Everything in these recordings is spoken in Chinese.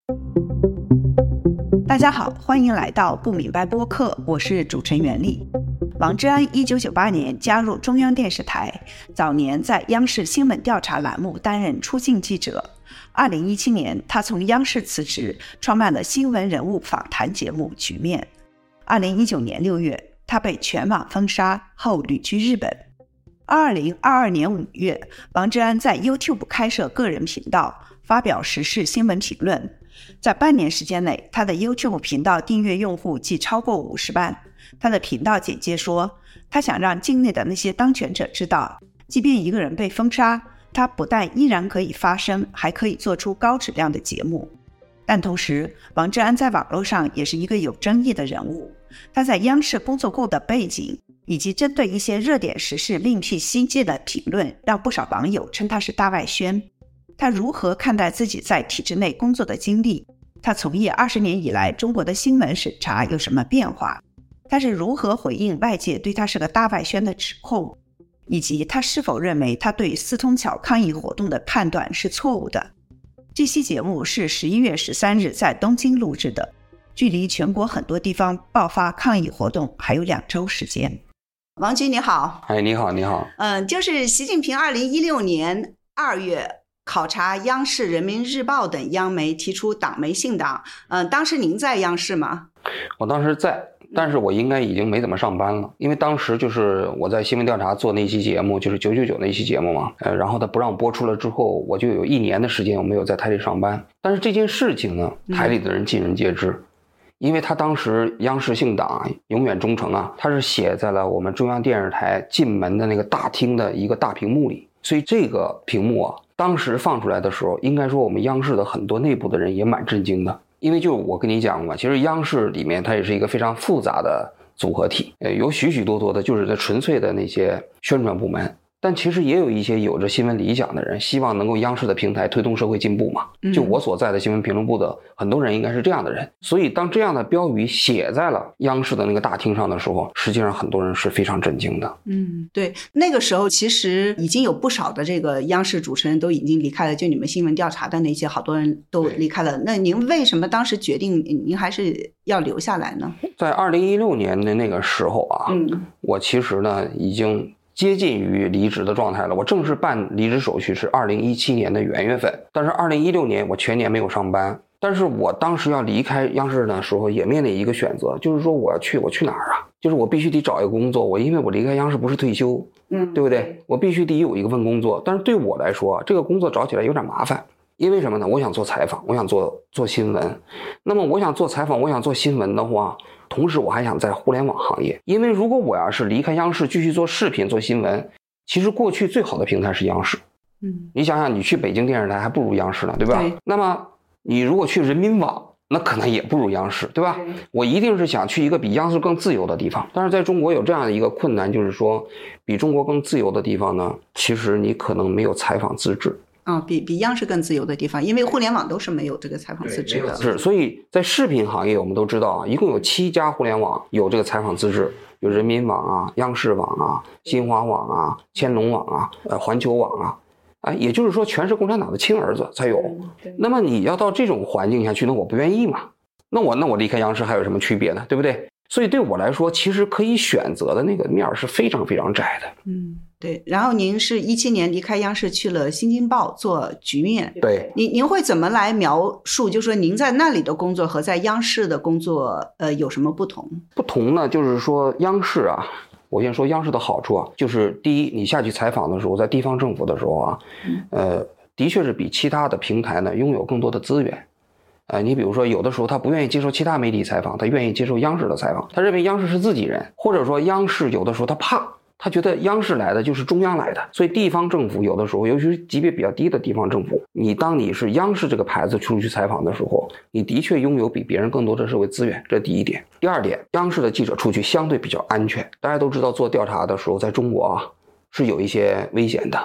大家好，欢迎来到不明白播客，我是主持人袁丽。王志安1998年加入中央电视台，早年在央视新闻调查栏目担任出镜记者。2017年，他从央视辞职，创办了新闻人物访谈节目《局面》。2019年6月，他被全网封杀后旅居日本。2022年5月，王志安在 YouTube 开设个人频道，发表时事新闻评论。在半年时间内，他的 YouTube 频道订阅用户即超过50万。他的频道简介说，他想让境内的那些当权者知道，即便一个人被封杀，他不但依然可以发声，还可以做出高质量的节目。但同时，王志安在网络上也是一个有争议的人物。他在央视工作过的背景，以及针对一些热点时事另辟蹊径的评论，让不少网友称他是大外宣。他如何看待自己在体制内工作的经历？他从业20年以来，中国的新闻审查有什么变化？他是如何回应外界对他是个大外宣的指控？以及他是否认为他对四通桥抗议活动的判断是错误的？这期节目是11月13日在东京录制的，距离全国很多地方爆发抗议活动还有2周时间。王局你好。 你好。 就是习近平2016年2月考察央视、人民日报等央媒，提出党媒信党。当时您在央视吗？ 我当时在，但是我应该已经没怎么上班了，因为当时就是我在新闻调查做那期节目，就是999那期节目嘛。然后他不让播出了之后，我就有1年的时间我没有在台里上班。但是这件事情呢，台里的人尽人皆知。因为他当时央视信党永远忠诚啊，他是写在了我们中央电视台进门的那个大厅的一个大屏幕里，所以这个屏幕啊，当时放出来的时候，应该说我们央视的很多内部的人也蛮震惊的。因为就我跟你讲嘛，其实央视里面它也是一个非常复杂的组合体，有许许多多的就是纯粹的那些宣传部门，但其实也有一些有着新闻理想的人，希望能够央视的平台推动社会进步嘛。就我所在的新闻评论部的很多人应该是这样的人，所以当这样的标语写在了央视的那个大厅上的时候，实际上很多人是非常震惊的。 对，那个时候其实已经有不少的这个央视主持人都已经离开了，就你们新闻调查的那些好多人都离开了。那您为什么当时决定您还是要留下来呢？ 在2016年的那个时候啊，我其实呢已经接近于离职的状态了。我正式办离职手续是2017年的元月份，但是2016年我全年没有上班。但是我当时要离开央视的时候也面临一个选择，就是说我去哪儿啊？就是我必须得找一个工作，因为我离开央视不是退休，对不对？我必须得有一个份工作。但是对我来说，这个工作找起来有点麻烦。因为什么呢？我想做采访，我想做新闻。那么我想做采访，我想做新闻的话，同时我还想在互联网行业。因为如果我要是离开央视继续做视频做新闻，其实过去最好的平台是央视。你想想，你去北京电视台还不如央视呢，对吧？对。那么你如果去人民网，那可能也不如央视，对吧？我一定是想去一个比央视更自由的地方。但是在中国有这样的一个困难，就是说比中国更自由的地方呢，其实你可能没有采访资质。 比央视更自由的地方，因为互联网都是没有这个采访资质的。 是，所以在视频行业我们都知道啊，一共有7家互联网有这个采访资质，有人民网啊、央视网啊、新华网啊、千龙网啊、环球网啊，也就是说全是共产党的亲儿子才有。那么你要到这种环境下去，那我不愿意嘛。那我离开央视还有什么区别呢？对不对？所以对我来说，其实可以选择的那个面是非常非常窄的。 对。然后您是17年离开央视去了新京报做局面。 对。 您会怎么来描述，就是说您在那里的工作和在央视的工作有什么不同？ 不同呢，就是说央视啊，我先说央视的好处啊，就是第一，你下去采访的时候，在地方政府的时候啊，的确是比其他的平台呢拥有更多的资源。你比如说有的时候他不愿意接受其他媒体采访，他愿意接受央视的采访，他认为央视是自己人，或者说央视有的时候他怕，他觉得央视来的就是中央来的。所以地方政府有的时候，尤其是级别比较低的地方政府，当你是央视这个牌子出去采访的时候，你的确拥有比别人更多的社会资源，这第一点。第二点，央视的记者出去相对比较安全。大家都知道做调查的时候在中国啊是有一些危险的。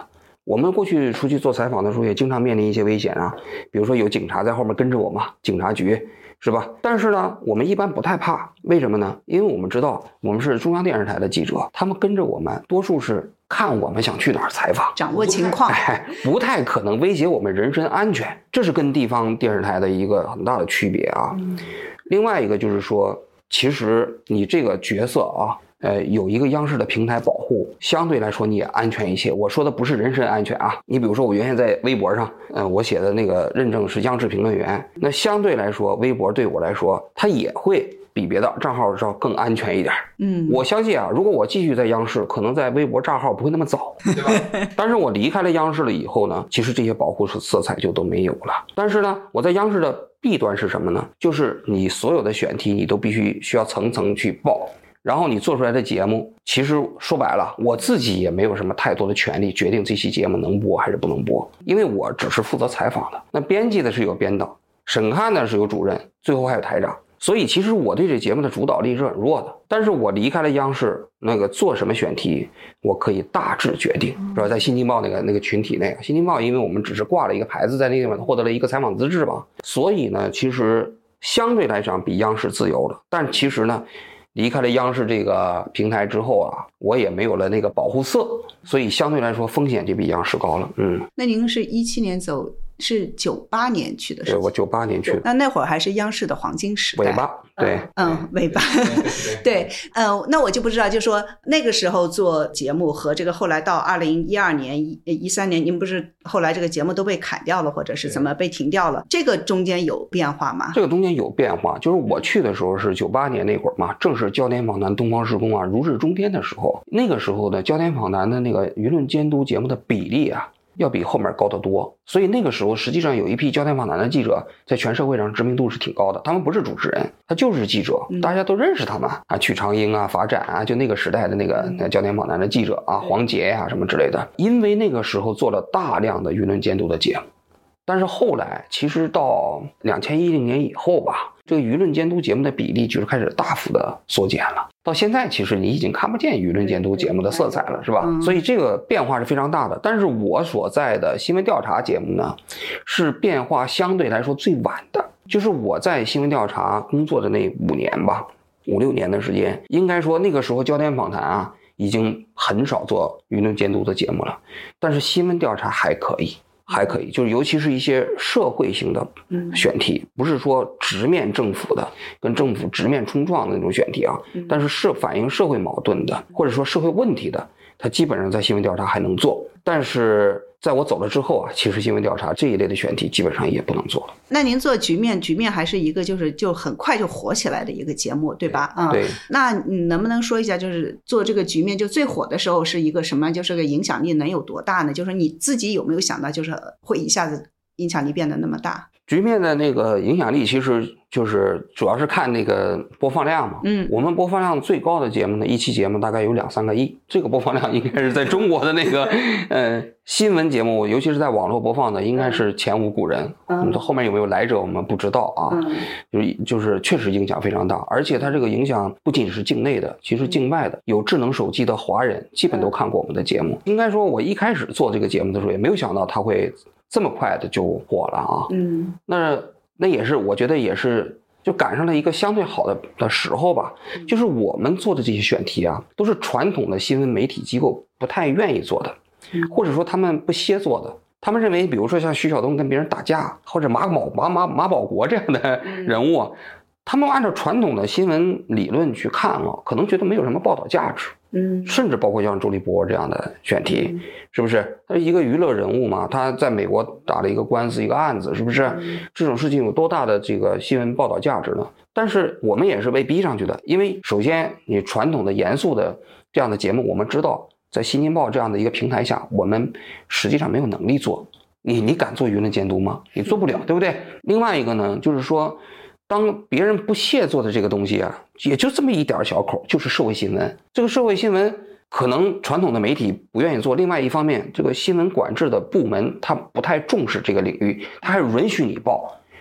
我们过去出去做采访的时候，也经常面临一些危险啊，比如说有警察在后面跟着我嘛，警察局是吧？但是呢，我们一般不太怕，为什么呢？因为我们知道我们是中央电视台的记者，他们跟着我们，多数是看我们想去哪儿采访， 掌握情况， 不太可能威胁我们人身安全，这是跟地方电视台的一个很大的区别啊。另外一个就是说，其实你这个角色啊，有一个央视的平台保护，相对来说你也安全一些。我说的不是人身安全啊，你比如说我原先在微博上，我写的那个认证是央视评论员，那相对来说，微博对我来说，它也会比别的账号要更安全一点。我相信啊，如果我继续在央视，可能在微博账号不会那么早，对吧？但是我离开了央视了以后呢，其实这些保护色彩就都没有了。但是呢，我在央视的弊端是什么呢？就是你所有的选题你都需要层层去报，然后你做出来的节目，其实说白了，我自己也没有什么太多的权利决定这期节目能播还是不能播，因为我只是负责采访的，那编辑的是有编导，审看的是有主任，最后还有台长。所以其实我对这节目的主导力是很弱的，但是我离开了央视，那个做什么选题我可以大致决定，是吧？在新京报那个群体那个新京报，因为我们只是挂了一个牌子在那个地方，获得了一个采访资质吧，所以呢其实相对来讲比央视自由了。但其实呢离开了央视这个平台之后啊，我也没有了那个保护色，所以相对来说风险就比央视高了。 那您是17年走，是98年去的，是吧？ 对，我98年去的。 那会儿还是央视的黄金时代， 尾巴，对， 尾巴，对，那我就不知道，就说那个时候做节目和这个后来到2012年、13年，您不是后来这个节目都被砍掉了，或者是怎么被停掉了？这个中间有变化吗？ 这个中间有变化，就是我去的时候是98年那会儿嘛，正是焦点访谈、东方时空啊如日中天的时候。那个时候的焦点访谈的那个舆论监督节目的比例啊，要比后面高得多，所以那个时候实际上有一批焦点访谈的记者在全社会上知名度是挺高的，他们不是主持人，他就是记者，大家都认识他们啊，曲长英啊、法展啊，就那个时代的那个焦点访谈的记者啊，黄杰啊什么之类的。因为那个时候做了大量的舆论监督的节目，但是后来其实到2010年以后吧，这个舆论监督节目的比例就是开始大幅的缩减了。到现在其实你已经看不见舆论监督节目的色彩了，是吧？所以这个变化是非常大的。但是我所在的新闻调查节目呢，是变化相对来说最晚的。就是我在新闻调查工作的那5年吧，5、6年的时间，应该说那个时候焦点访谈啊已经很少做舆论监督的节目了，但是新闻调查还可以，就是尤其是一些社会性的选题，不是说直面政府的，跟政府直面冲撞的那种选题啊，但是反映社会矛盾的，或者说社会问题的，它基本上在新闻调查还能做。但是在我走了之后啊，其实新闻调查这一类的选题基本上也不能做了。 那您做局面还是一个就很快就火起来的一个节目，对吧？ 对。 那你能不能说一下，就是做这个局面就最火的时候是一个什么？就是个影响力能有多大呢？就是你自己有没有想到，就是会一下子影响力变得那么大？ 局面的那个影响力其实就是主要是看那个播放量嘛。我们播放量最高的节目呢，一期节目大概有2-3个亿，这个播放量应该是在中国的那个新闻节目，尤其是在网络播放的，应该是前无古人。后面有没有来者我们不知道啊。就是确实影响非常大，而且它这个影响不仅是境内的，其实境外的有智能手机的华人基本都看过我们的节目。应该说我一开始做这个节目的时候也没有想到它会这么快的就火了啊。那也是我觉得也是就赶上了一个相对好的时候吧。就是我们做的这些选题啊，都是传统的新闻媒体机构不太愿意做的，或者说他们不屑做的。他们认为比如说像徐晓东跟别人打架，或者马保国这样的人物啊，他们按照传统的新闻理论去看啊，可能觉得没有什么报道价值。甚至包括像周立波这样的选题，是不是？他是一个娱乐人物嘛，他在美国打了一个官司，一个案子，是不是？这种事情有多大的这个新闻报道价值呢？但是我们也是被逼上去的，因为首先你传统的严肃的这样的节目，我们知道在新京报这样的一个平台下，我们实际上没有能力做。你敢做舆论监督吗？你做不了，对不对？另外一个呢，就是说当别人不屑做的这个东西啊，也就这么一点小口，就是社会新闻。这个社会新闻可能传统的媒体不愿意做，另外一方面这个新闻管制的部门他不太重视这个领域，他还允许你报，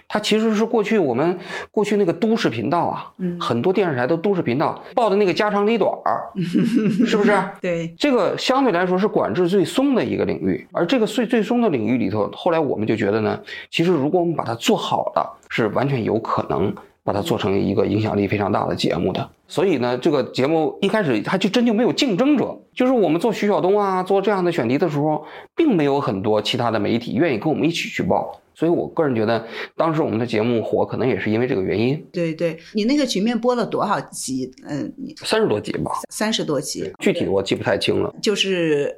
它其实是过去那个都市频道啊，很多电视台的都市频道报的那个家长里短儿，是不是？ 对， 这个相对来说是管制最松的一个领域，而这个最松的领域里头，后来我们就觉得呢，其实如果我们把它做好了，是完全有可能把它做成一个影响力非常大的节目的。所以呢，这个节目一开始它就真就没有竞争者，就是我们做徐晓东啊，做这样的选题的时候，并没有很多其他的媒体愿意跟我们一起去报。所以我个人觉得当时我们的节目火可能也是因为这个原因。 对对，你那个局面播了多少集 ？30多集吧。 30多集， 具体的我记不太清了。 是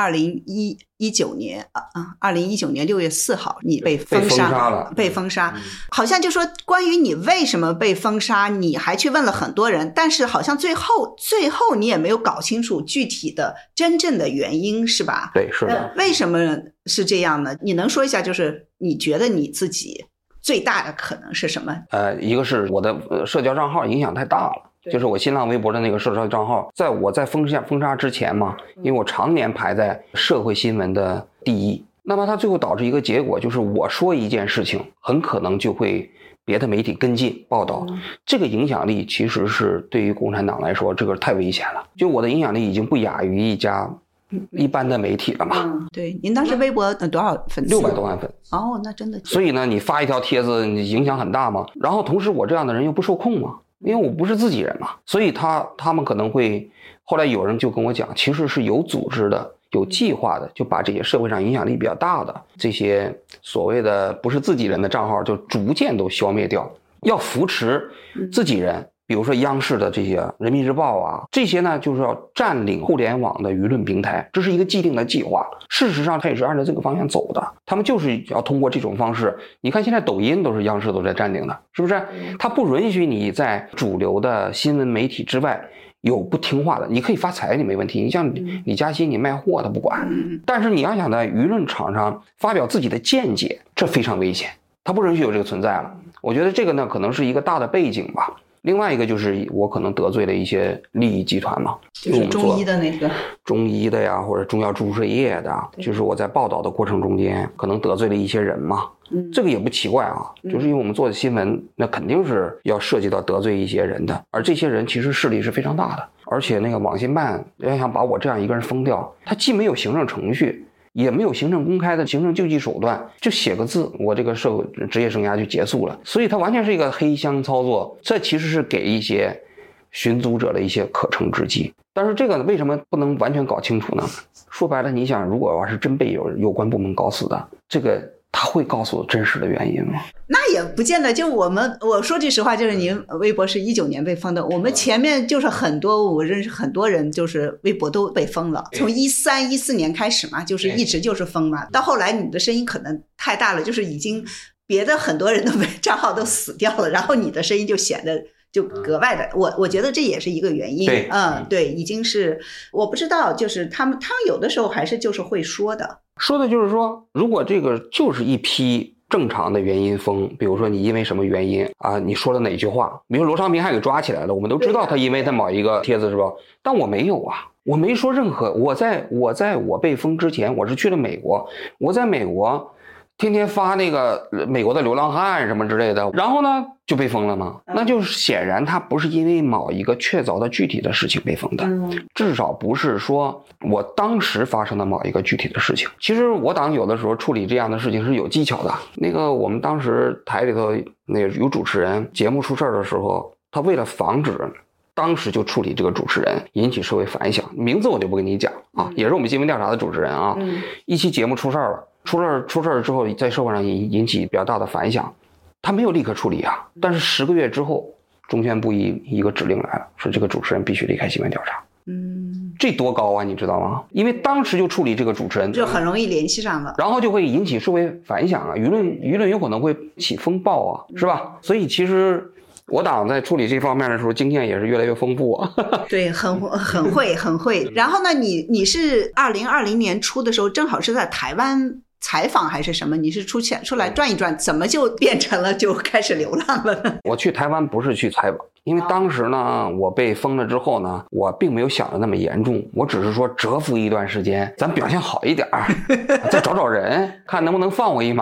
2019年2019年6月4号你被封杀了。 被封杀。好像就说关于你为什么被封杀，你还去问了很多人，但是好像最后你也没有搞清楚具体的真正的原因，是吧？ 对，是的。 为什么是这样呢？你能说一下，就是你觉得你自己最大的可能是什么？ 一个是我的社交账号影响太大了，就是我新浪微博的那个社交账号，在我在封杀之前嘛，因为我常年排在社会新闻的第一，那么它最后导致一个结果，就是我说一件事情，很可能就会别的媒体跟进报道，这个影响力其实是对于共产党来说，这个太危险了。就我的影响力已经不亚于一般的媒体了嘛。 对，您当时微博多少粉丝 ？600多万粉。 哦，那真的。 所以呢，你发一条帖子，你影响很大嘛。然后同时我这样的人又不受控嘛，因为我不是自己人嘛，所以他们可能会，后来有人就跟我讲，其实是有组织的、有计划的，就把这些社会上影响力比较大的这些所谓的不是自己人的账号，就逐渐都消灭掉，要扶持自己人。比如说央视的这些人民日报啊，这些呢就是要占领互联网的舆论平台，这是一个既定的计划。事实上它也是按照这个方向走的，他们就是要通过这种方式。你看现在抖音都是央视都在占领的，是不是？它不允许你在主流的新闻媒体之外有不听话的，你可以发财，你没问题。你像李嘉欣，你卖货他不管，但是你要想在舆论场上发表自己的见解，这非常危险，它不允许有这个存在了。我觉得这个呢可能是一个大的背景吧。另外一个就是我可能得罪了一些利益集团嘛， 就是中医的那个中医的呀，或者中药注射液的，就是我在报道的过程中间可能得罪了一些人嘛，这个也不奇怪啊，就是因为我们做的新闻，那肯定是要涉及到得罪一些人的，而这些人其实势力是非常大的，而且那个网信办要想把我这样一个人封掉，他既没有行政程序，也没有行政公开的行政救济手段，就写个字，我这个社会职业生涯就结束了。所以它完全是一个黑箱操作，这其实是给一些寻租者的一些可乘之机。但是这个为什么不能完全搞清楚呢？说白了，你想，如果要是真被有关部门搞死的，这个他会告诉真实的原因吗？ 那也不见得。就我说句实话，就是您微博是19年被封的，我们前面就是我认识很多人就是微博都被封了，从13、14年开始嘛，就是一直就是封嘛，到后来你的声音可能太大了，就是已经别的很多人的账号都死掉了，然后你的声音就显得就格外的，我觉得这也是一个原因。对，已经是我不知道，就是他们有的时候还是就是会说的就是说，如果这个就是一批正常的原因封，比如说你因为什么原因啊，你说了哪句话，比如罗昌平还给抓起来了，我们都知道他因为他某一个帖子是吧？但我没有啊，我没说任何，我在我被封之前，我是去了美国，我在美国天天发那个美国的流浪汉什么之类的，然后呢就被封了吗？那就是显然他不是因为某一个确凿的具体的事情被封的，至少不是说我当时发生的某一个具体的事情。其实我党有的时候处理这样的事情是有技巧的。那个我们当时台里头那个有主持人，节目出事的时候，他为了防止当时就处理这个主持人引起社会反响，名字我就不跟你讲啊，也是我们新闻调查的主持人啊，一期节目出事了。出事之后，在社会上引起比较大的反响，他没有立刻处理啊。但是10个月之后，中宣部一个指令来了，说这个主持人必须离开新闻调查。这多高啊，你知道吗？因为当时就处理这个主持人， 就很容易联系上了， 然后就会引起社会反响啊，舆论有可能会起风暴啊，是吧？所以其实我党在处理这方面的时候，经验也是越来越丰富啊。 对，很会。然后呢，你是2020年初的时候，正好是在台湾采访还是什么？你是出来转一转，怎么就变成了就开始流浪了呢？我去台湾不是去采访，因为当时呢，我被封了之后呢，我并没有想的那么严重，我只是说蛰伏一段时间，咱表现好一点再找人，看能不能放我一马。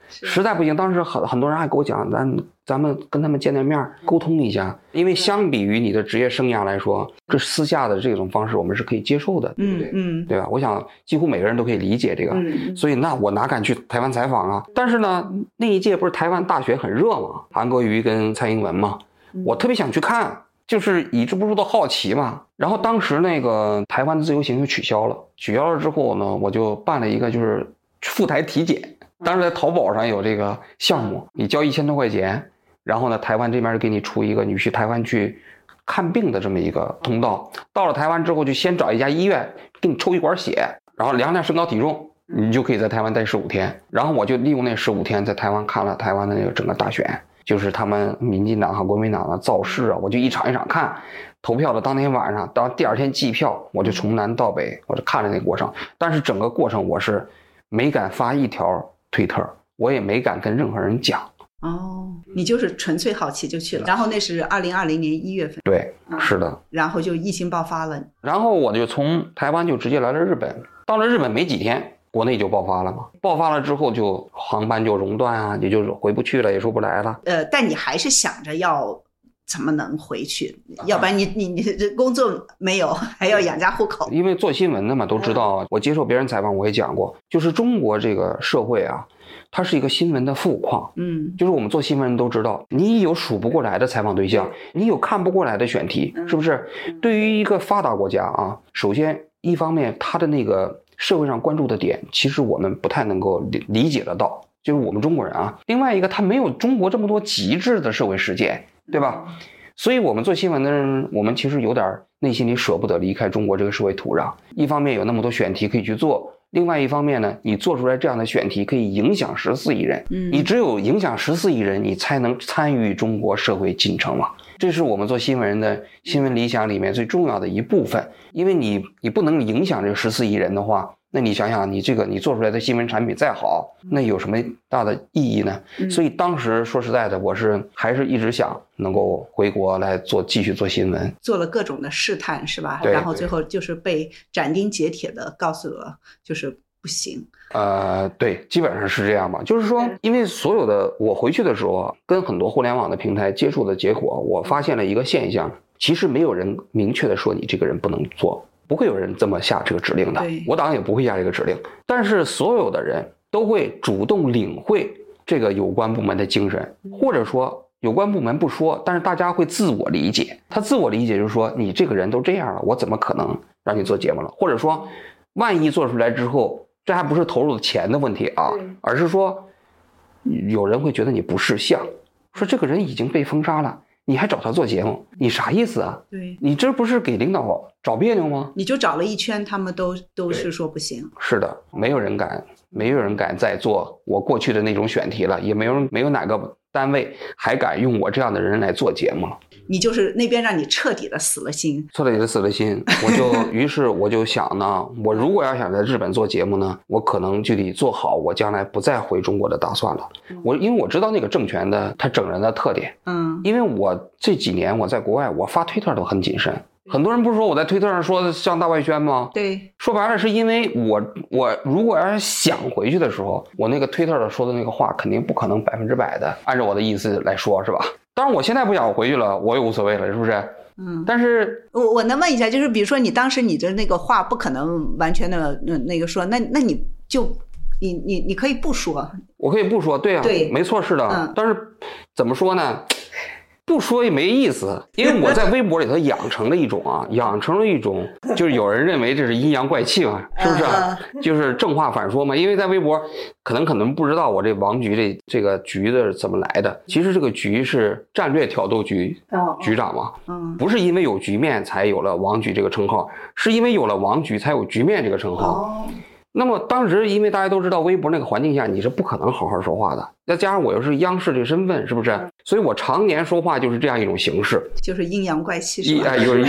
实在不行，当时很多人还给我讲，咱们跟他们见面沟通一下，因为相比于你的职业生涯来说，这私下的这种方式我们是可以接受的，对吧？我想几乎每个人都可以理解这个，所以那我哪敢去台湾采访啊？但是呢，那一届不是台湾大选很热嘛，韩国瑜跟蔡英文嘛，我特别想去看。就是以之不住的好奇嘛，然后当时那个台湾的自由行就取消了之后呢，我就办了一个就是赴台体检，当时在淘宝上有这个项目，你交1000多块钱，然后呢台湾这边给你出一个你去台湾去看病的这么一个通道，到了台湾之后就先找一家医院给你抽一管血，然后量量身高体重，你就可以在台湾待15天，然后我就利用那15天在台湾看了台湾的那个整个大选，就是他们民进党和国民党的造势啊，我就一场一场看，投票的当天晚上到第2天计票，我就从南到北我就看了那个过程，但是整个过程我是没敢发一条推特，我也没敢跟任何人讲。 你就是纯粹好奇就去了，然后那是2020年1月份。 对，是的。 然后就疫情爆发了， 然后我就从台湾就直接来了日本，到了日本没几天国内就爆发了嘛，爆发了之后就航班就熔断啊，也就是回不去了，也出不来了。 但你还是想着要怎么能回去，要不然你这工作没有，还要养家糊口。 因为做新闻的嘛，都知道，我接受别人采访我也讲过，就是中国这个社会啊，它是一个新闻的富矿。就是我们做新闻人都知道，你有数不过来的采访对象，你有看不过来的选题，是不是？对于一个发达国家啊，首先一方面它的那个社会上关注的点，其实我们不太能够理解得到，就是我们中国人啊。另外一个，它没有中国这么多极致的社会事件，对吧？所以我们做新闻的人，我们其实有点内心里舍不得离开中国这个社会土壤。一方面有那么多选题可以去做，另外一方面呢，你做出来这样的选题可以影响14亿人，你只有影响14亿人，你才能参与中国社会进程嘛。这是我们做新闻人的新闻理想里面最重要的一部分，因为你不能影响这14亿人的话，那你想想，你做出来的新闻产品再好，那有什么大的意义呢？所以当时说实在的，我还是一直想能够回国来继续做新闻， 做了各种的试探，是吧？然后最后就是被斩钉截铁的告诉了，就是不行。 对，基本上是这样吧。就是说，因为所有的我回去的时候，跟很多互联网的平台接触的结果，我发现了一个现象，其实没有人明确的说你这个人不能做。不会有人这么下这个指令的，我当然也不会下这个指令，但是所有的人都会主动领会这个有关部门的精神，或者说有关部门不说，但是大家会自我理解。他自我理解就是说，你这个人都这样了，我怎么可能让你做节目了？或者说，万一做出来之后，这还不是投入的钱的问题啊，而是说有人会觉得你不识相，说这个人已经被封杀了，你还找他做节目，你啥意思啊？ 对， 你这不是给领导找别扭吗？ 你就找了一圈，他们都是说不行。 是的，没有人敢再做我过去的那种选题了，也没有哪个单位还敢用我这样的人来做节目了。 你就是那边让你彻底的死了心， 于是我就想呢，我如果要想在日本做节目呢，我可能就得做好我将来不再回中国的打算了。因为我知道那个政权的它整人的特点，因为我这几年我在国外，我发推特都很谨慎。很多人不是说我在推特上说像大外宣吗？ 对， 说白了是因为我如果要是想回去的时候，我那个推特上说的那个话肯定不可能100%的按照我的意思来说，是吧？当然我现在不想回去了，我也无所谓了，是不是？但是我能问一下，就是比如说你当时你的那个话不可能完全的那个说，那你就你可以不说。我可以不说， 对啊，对，没错，是的。但是怎么说呢？不说也没意思，因为我在微博里头养成了一种就是有人认为这是阴阳怪气嘛，是不是？就是正话反说嘛。因为在微博可能不知道我这王局这个局的怎么来的，其实这个局是战略挑逗局局长嘛，不是因为有局面才有了王局这个称号，是因为有了王局才有局面这个称号。那么当时因为大家都知道微博那个环境下你是不可能好好说话的，再加上我又是央视这身份，是不是？所以我常年说话就是这样一种形式， 就是阴阳怪气是吧？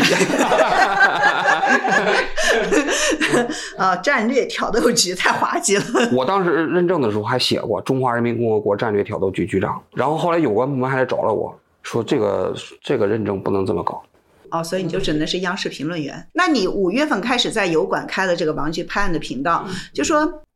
战略挑逗局太滑稽了。 我当时认证的时候还写过中华人民共和国战略挑逗局局长，然后后来有关部门还来找了我说这个认证不能这么搞。 所以你就只能是央视评论员。那你5月份开始在油管开了这个王局拍案的频道，就说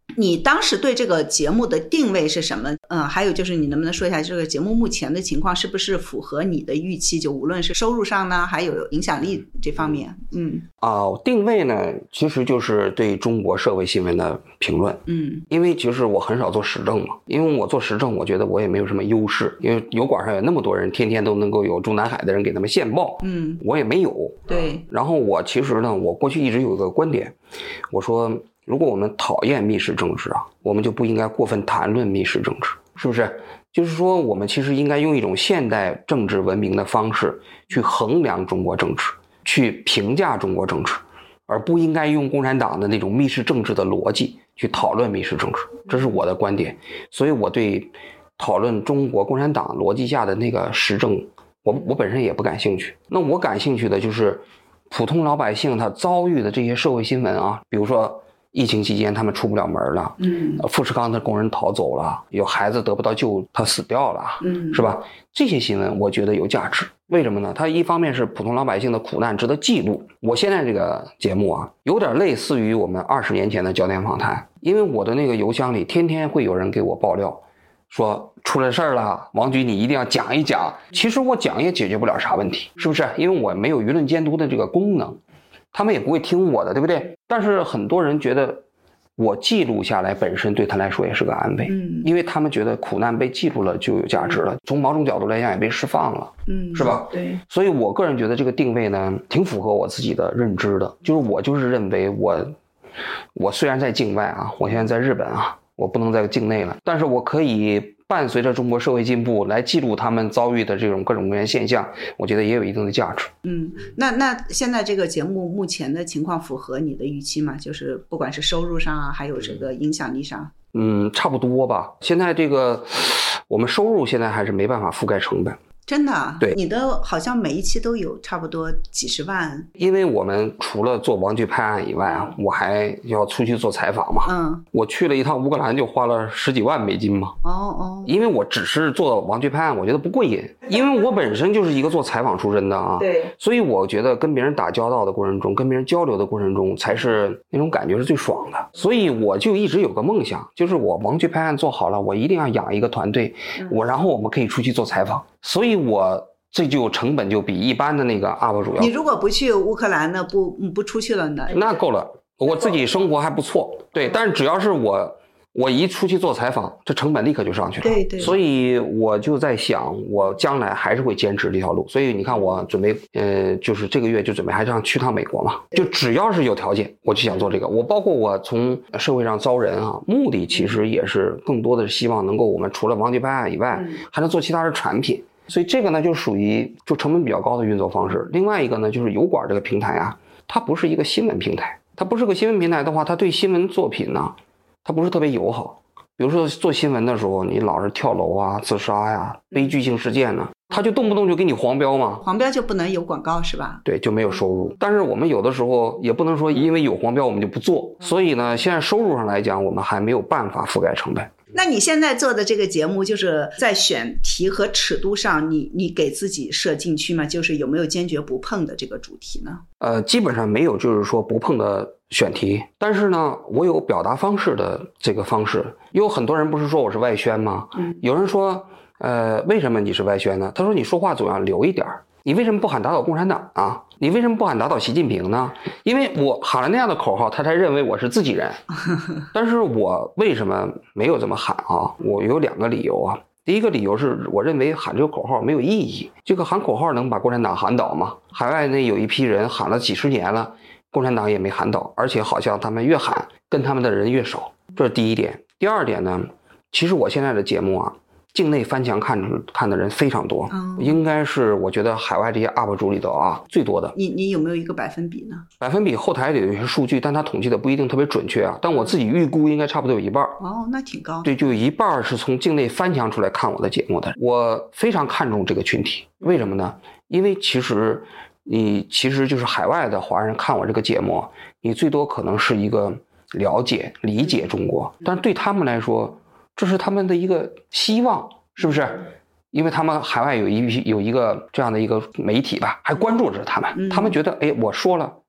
你当时对这个节目的定位是什么？还有就是你能不能说一下这个节目目前的情况是不是符合你的预期？就无论是收入上呢，还有影响力这方面。 定位呢，其实就是对中国社会新闻的评论。因为其实我很少做时政嘛，因为我做时政，我觉得我也没有什么优势，因为油管上有那么多人，天天都能够有中南海的人给他们献报，我也没有。 对。 然后我其实呢，我过去一直有一个观点，我说，如果我们讨厌密室政治啊，我们就不应该过分谈论密室政治，是不是？就是说，我们其实应该用一种现代政治文明的方式去衡量中国政治，去评价中国政治，而不应该用共产党的那种密室政治的逻辑去讨论密室政治。这是我的观点。所以我对讨论中国共产党逻辑下的那个时政，我本身也不感兴趣。那我感兴趣的就是普通老百姓他遭遇的这些社会新闻啊，比如说疫情期间他们出不了门了，富士康的工人逃走了，有孩子得不到救，他死掉了，是吧？这些新闻我觉得有价值。为什么呢？它一方面是普通老百姓的苦难值得记录。我现在这个节目啊，有点类似于我们20年前的焦点访谈，因为我的那个邮箱里天天会有人给我爆料，说出了事儿了，王局你一定要讲一讲。其实我讲也解决不了啥问题，是不是？因为我没有舆论监督的这个功能，他们也不会听我的，对不对？但是很多人觉得我记录下来本身对他来说也是个安慰，因为他们觉得苦难被记录了就有价值了，从某种角度来讲也被释放了，是吧？ 对。 所以我个人觉得这个定位呢，挺符合我自己的认知的，就是我就是认为我虽然在境外啊，我现在在日本啊，我不能在境内了，但是我可以伴随着中国社会进步来记录他们遭遇的这种各种各样现象，我觉得也有一定的价值。 那现在这个节目目前的情况符合你的预期吗？就是不管是收入上啊，还有这个影响力上。 差不多吧。现在这个我们收入现在还是没办法覆盖成本。 真的啊？ 对， 你的好像每一期都有差不多几十万。 因为我们除了做王局拍案以外啊，我还要出去做采访嘛。我去了一趟乌克兰就花了10几万美金嘛。因为我只是做王局拍案，我觉得不过瘾，因为我本身就是一个做采访出身的啊。 对。 所以我觉得跟别人打交道的过程中，跟别人交流的过程中，才是那种感觉是最爽的。所以我就一直有个梦想，就是我王局拍案做好了，我一定要养一个团队，然后我们可以出去做采访。所以这就成本就比一般的那个 UP 主要。 你如果不去乌克兰呢，不出去了呢？ 那够了，我自己生活还不错。对，但是只要是我一出去做采访，这成本立刻就上去了。 对。 所以我就在想，我将来还是会坚持这条路。所以你看，我准备就是这个月就准备还想去趟美国嘛。就只要是有条件，我就想做这个。包括我从社会上招人啊，目的其实也是更多的是希望能够我们除了王局拍案以外，还能做其他的产品。所以这个呢，就属于成本比较高的运作方式。另外一个呢，就是油管这个平台啊，它不是一个新闻平台。它不是个新闻平台的话，它对新闻作品呢，它不是特别友好。比如说做新闻的时候，你老是跳楼啊、自杀呀、悲剧性事件呢，它就动不动就给你黄标嘛。 黄标就不能有广告是吧？ 对，就没有收入。但是我们有的时候也不能说因为有黄标我们就不做。所以呢，现在收入上来讲，我们还没有办法覆盖成本。 那你现在做的这个节目，就是在选题和尺度上，你给自己设禁区吗？就是有没有坚决不碰的这个主题呢？ 基本上没有，就是说不碰的选题。但是呢，我有表达方式的这个方式。有很多人不是说我是外宣吗？有人说，为什么你是外宣呢？他说你说话总要留一点。你为什么不喊打倒共产党啊？你为什么不喊打倒习近平呢？因为我喊了那样的口号，他才认为我是自己人。但是我为什么没有这么喊啊？我有2个理由啊。第一个理由是我认为喊这个口号没有意义。这个喊口号能把共产党喊倒吗？海外那有一批人喊了几十年了，共产党也没喊倒，而且好像他们越喊跟他们的人越少。这是第一点。第二点呢，其实我现在的节目啊，境内翻墙看的人非常多，应该是我觉得海外这些 UP 主里头啊最多的。 你有没有一个百分比呢？ 百分比后台里有一些数据，但它统计的不一定特别准确啊。但我自己预估应该差不多有一半。 那挺高。 对，就有一半是从境内翻墙出来看我的节目的。我非常看重这个群体，为什么呢？因为其实就是海外的华人看我这个节目，你最多可能是一个了解理解中国，但是对他们来说，这是他们的一个希望，是不是？因为他们海外有一个这样的一个媒体吧，还关注着他们，他们觉得我说了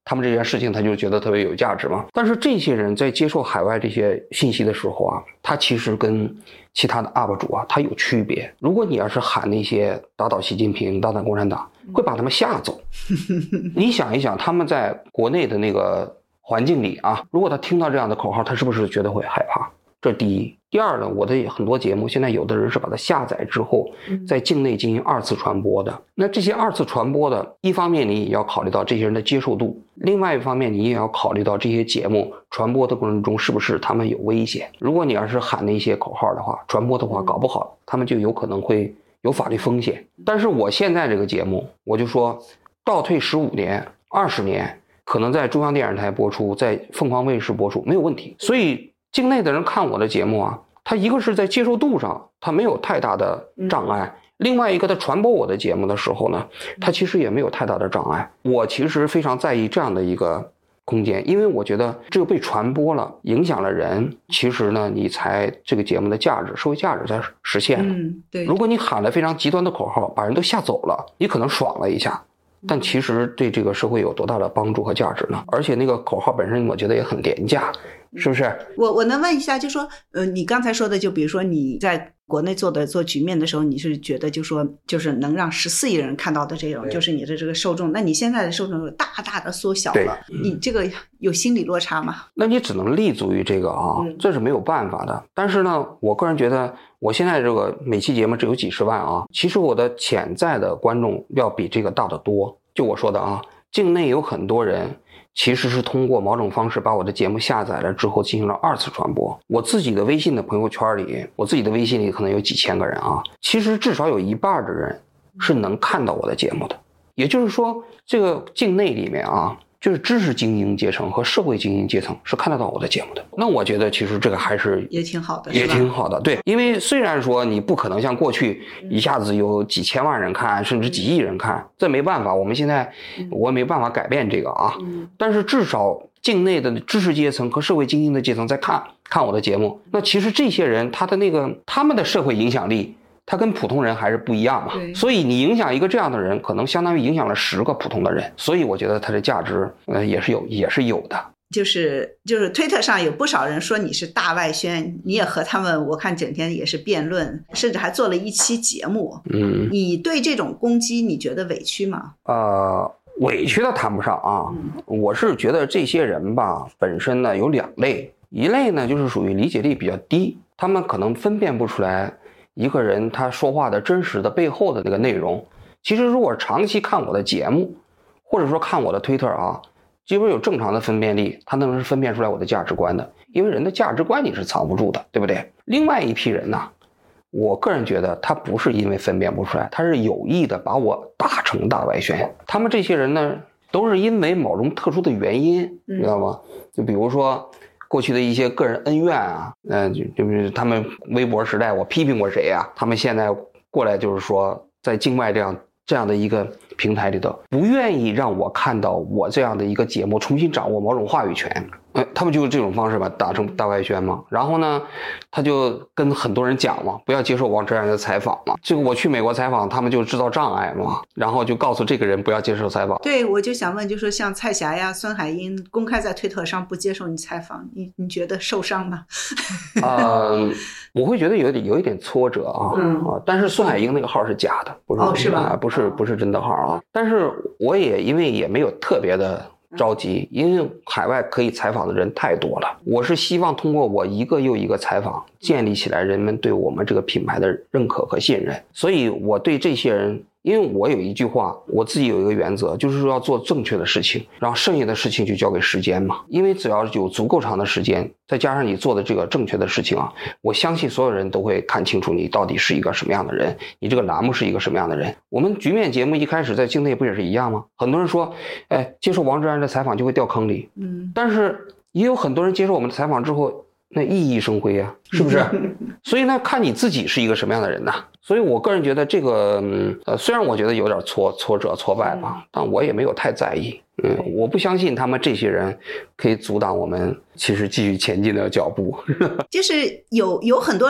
他们这件事情他就觉得特别有价值嘛。但是这些人在接受海外这些信息的时候啊，他其实跟其他的 UP 主啊，他有区别。如果你要是喊那些打倒习近平、打倒共产党，会把他们吓走。你想一想，他们在国内的那个环境里啊，如果他听到这样的口号，他是不是觉得会害怕？这第一。第二呢，我的很多节目现在有的人是把它下载之后在境内进行二次传播的。那这些二次传播的，一方面你也要考虑到这些人的接受度，另外一方面你也要考虑到这些节目传播的过程中是不是他们有危险。如果你要是喊那些口号的话，传播的话，搞不好他们就有可能会有法律风险。但是我现在这个节目，我就说倒退15年、20年，可能在中央电视台播出，在凤凰卫视播出没有问题。所以境内的人看我的节目啊，他一个是在接受度上他没有太大的障碍，另外一个他传播我的节目的时候呢，他其实也没有太大的障碍。我其实非常在意这样的一个空间，因为我觉得这个被传播了，影响了人，其实呢你才这个节目的价值，社会价值才实现了。 对。 如果你喊了非常极端的口号，把人都吓走了，你可能爽了一下，但其实对这个社会有多大的帮助和价值呢？而且那个口号本身我觉得也很廉价，是不是？ 我能问一下，就说你刚才说的，就比如说你在国内做局面的时候，你是觉得就说就是能让14亿人看到的这种，就是你的这个受众，那你现在的受众大大的缩小了，你这个有心理落差吗？ 那你只能立足于这个啊，这是没有办法的。但是呢，我个人觉得我现在这个每期节目只有几十万啊，其实我的潜在的观众要比这个大得多。就我说的啊，境内有很多人其实是通过某种方式把我的节目下载了之后进行了二次传播。我自己的微信的朋友圈里，我自己的微信里可能有几千个人啊，其实至少有一半的人是能看到我的节目的。也就是说，这个境内里面啊，就是知识精英阶层和社会精英阶层是看得到我的节目的。那我觉得其实这个还是也挺好的， 也挺好的。对，因为虽然说你不可能像过去一下子有几千万人看，甚至几亿人看，这没办法，我们现在我没办法改变这个啊。但是至少境内的知识阶层和社会精英的阶层在看我的节目，那其实这些人他们的社会影响力，他跟普通人还是不一样嘛。所以你影响一个这样的人，可能相当于影响了10个普通的人。所以我觉得他的价值也是有的。就是推特上有不少人说你是大外宣，你也和他们我看整天也是辩论，甚至还做了一期节目。你对这种攻击你觉得委屈吗？ 委屈的谈不上啊。我是觉得这些人吧，本身呢有2类，一类呢就是属于理解力比较低，他们可能分辨不出来一个人他说话的真实的背后的那个内容。其实如果长期看我的节目，或者说看我的推特啊，基本有正常的分辨力，他能是分辨出来我的价值观的。因为人的价值观你是藏不住的，对不对？另外一批人呢，我个人觉得他不是因为分辨不出来，他是有意的把我打成大外宣。他们这些人呢，都是因为某种特殊的原因，知道吗？就比如说过去的一些个人恩怨啊，就是他们微博时代我批评过谁啊，他们现在过来就是说在境外这样的一个平台里头，不愿意让我看到我这样的一个节目重新掌握某种话语权。他们就用这种方式把打成大外宣嘛。然后呢，他就跟很多人讲嘛，不要接受王志安的采访嘛。这个我去美国采访，他们就制造障碍嘛，然后就告诉这个人不要接受采访。 对，我就想问，就说像蔡霞呀、孙海英公开在推特上不接受你采访，你觉得受伤吗？ 我会觉得有一点挫折啊。但是孙海英那个号是假的， 是吧？ 不是真的号啊。但是我也因为也没有特别的着急，因为海外可以采访的人太多了。我是希望通过我一个又一个采访，建立起来人们对我们这个品牌的认可和信任。所以我对这些人，因为我有一句话，我自己有一个原则，就是说要做正确的事情，然后剩下的事情就交给时间嘛。因为只要有足够长的时间，再加上你做的这个正确的事情啊，我相信所有人都会看清楚你到底是一个什么样的人，你这个栏目是一个什么样的人。我们局面节目一开始在境内不也是一样吗？很多人说，接受王志安的采访就会掉坑里。但是也有很多人接受我们的采访之后，那熠熠生辉啊，是不是？所以呢，看你自己是一个什么样的人呐。所以我个人觉得这个，虽然我觉得有点挫折挫败吧，但我也没有太在意。我不相信他们这些人可以阻挡我们其实继续前进的脚步。 就是有很多人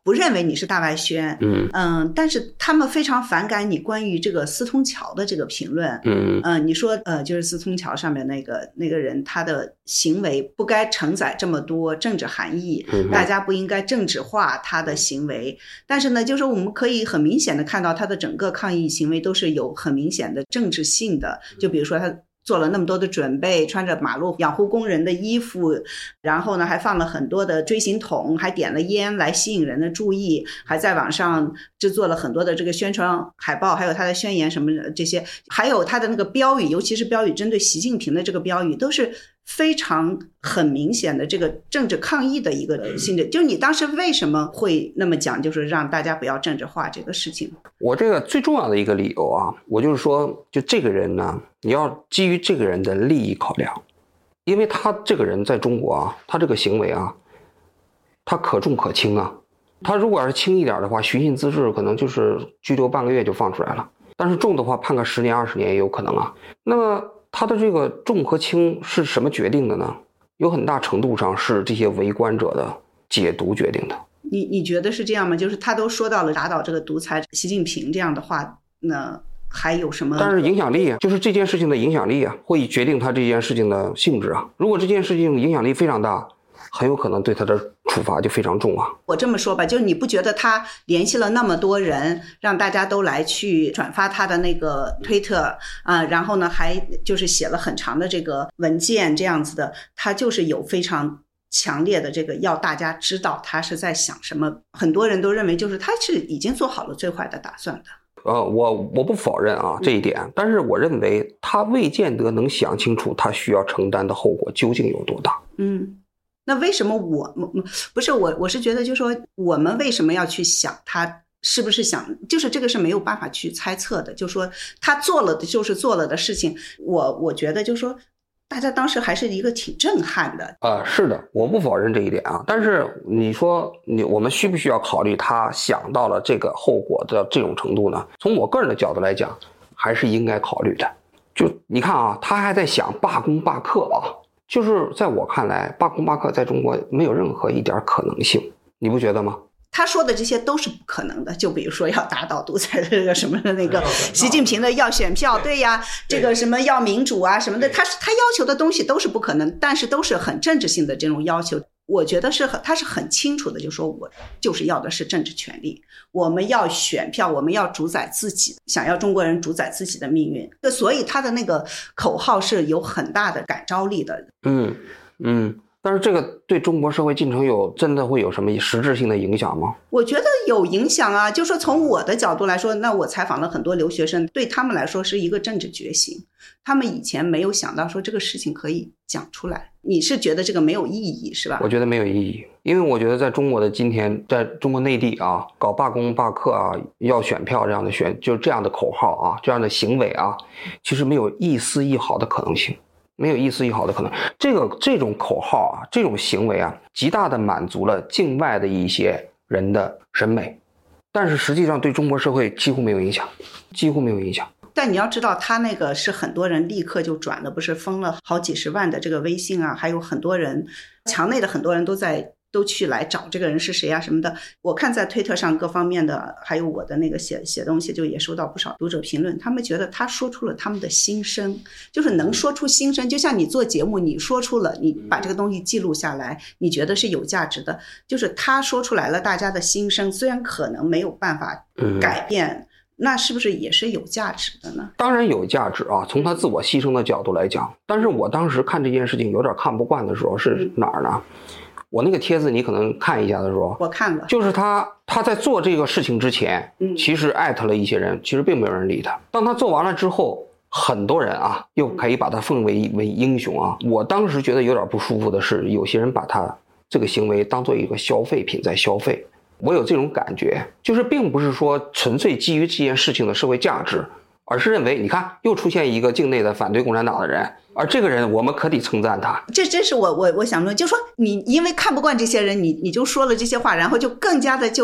不认为你是大外宣，但是他们非常反感你关于这个四通桥的这个评论，你说就是四通桥上面那个人他的行为不该承载这么多政治含义，大家不应该政治化他的行为，但是呢，就是我们可以很明显的看到他的整个抗议行为都是有很明显的政治性的，就比如说他做了那么多的准备，穿着马路养护工人的衣服，然后呢还放了很多的锥形筒，还点了烟来吸引人的注意，还在网上制作了很多的这个宣传海报，还有他的宣言什么的这些，还有他的那个标语，尤其是标语针对习近平的这个标语，都是非常很明显的这个政治抗议的一个性质。就是你当时为什么会那么讲，就是让大家不要政治化这个事情？ 我这个最重要的一个理由啊，我就是说，就这个人呢，你要基于这个人的利益考量，因为他这个人在中国啊，他这个行为啊，他可重可轻啊。他如果要是轻一点的话，寻衅滋事可能就是拘留半个月就放出来了，但是重的话判个10年20年也有可能啊。那么他的这个重和轻是什么决定的呢？有很大程度上是这些围观者的解读决定的。 你觉得是这样吗？就是他都说到了打倒这个独裁习近平这样的话，那还有什么？ 但是影响力啊，就是这件事情的影响力啊，会决定他这件事情的性质啊。如果这件事情影响力非常大，很有可能对他的处罚就非常重啊。 我这么说吧，就是你不觉得他联系了那么多人，让大家都来去转发他的那个推特然后呢还就是写了很长的这个文件这样子的，他就是有非常强烈的这个要大家知道他是在想什么。很多人都认为就是他是已经做好了最坏的打算的。 我不否认啊这一点，但是我认为他未见得能想清楚他需要承担的后果究竟有多大。 那为什么我是觉得就是说我们为什么要去想他是不是想，就是这个是没有办法去猜测的，就是说他做了的就是做了的事情，我觉得就是说大家当时还是一个挺震撼的。 是的，我不否认这一点啊，但是你说我们需不需要考虑他想到了这个后果的这种程度呢？从我个人的角度来讲，还是应该考虑的。就你看啊，他还在想罢工罢课啊，就是在我看来，罢工罢课在中国没有任何一点可能性，你不觉得吗？ 他说的这些都是不可能的，就比如说要打倒独裁的这个什么的那个习近平的要选票，对呀，这个什么要民主啊什么的，他要求的东西都是不可能，但是都是很政治性的这种要求。我觉得他是很清楚的，就说我就是要的是政治权利，我们要选票，我们要主宰自己，想要中国人主宰自己的命运。所以他的那个口号是有很大的感召力的。 但是这个对中国社会进程真的会有什么实质性的影响吗？ 我觉得有影响啊，就说从我的角度来说，那我采访了很多留学生，对他们来说是一个政治觉醒，他们以前没有想到说这个事情可以讲出来。你是觉得这个没有意义是吧？ 我觉得没有意义，因为我觉得在中国的今天，在中国内地啊，搞罢工罢课啊，要选票这样的就这样的口号啊，这样的行为啊，其实没有一丝一毫的可能性。没有一丝一毫的可能。这种口号啊，这种行为啊，极大的满足了境外的一些人的审美，但是实际上对中国社会几乎没有影响，几乎没有影响。 但你要知道，他那个是很多人立刻就转了，不是封了好几十万的这个微信啊，还有很多人墙内的很多人都去来找这个人是谁啊什么的。我看在推特上各方面的，还有我的那个写东西，就也收到不少读者评论，他们觉得他说出了他们的心声，就是能说出心声，就像你做节目，你说出了，你把这个东西记录下来，你觉得是有价值的，就是他说出来了大家的心声，虽然可能没有办法改变，那是不是也是有价值的呢？ 当然有价值啊，从他自我牺牲的角度来讲。但是我当时看这件事情有点看不惯的时候是哪儿呢？我那个帖子你可能看一下的时候， 我看了， 就是他在做这个事情之前，其实艾特了一些人，其实并没有人理他。当他做完了之后，很多人啊又可以把他奉为英雄啊。我当时觉得有点不舒服的是，有些人把他这个行为当做一个消费品在消费。我有这种感觉，就是并不是说纯粹基于这件事情的社会价值，而是认为你看又出现一个境内的反对共产党的人，而这个人我们可得称赞他。 这是我想说，就说你因为看不惯这些人，你就说了这些话，然后就更加的就